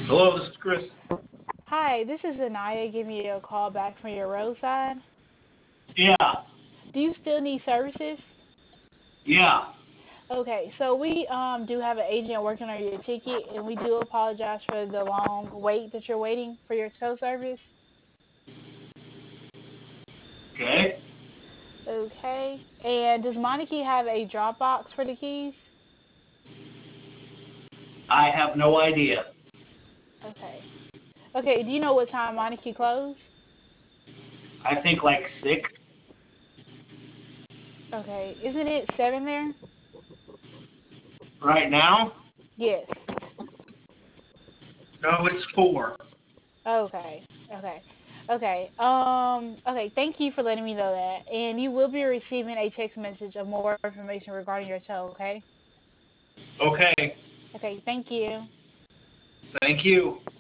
Hello, this is Chris. Hi, this is Anaya giving you a call back from your roadside. Yeah, Do you still need services? yeah. Okay, so we do have an agent working on your ticket, and we do apologize for the long wait that you're waiting for your tow service. Okay. Okay, and does Monarchy have a drop box for the keys? I have no idea. Okay. Okay, do you know what time Monarchy closed? I think like 6 Okay, isn't it 7 there? right now. Yes. No, it's 4. Okay. Okay. Okay, thank you for letting me know that. And you will be receiving a text message of more information regarding your tow, okay? Okay. Okay, thank you. Thank you.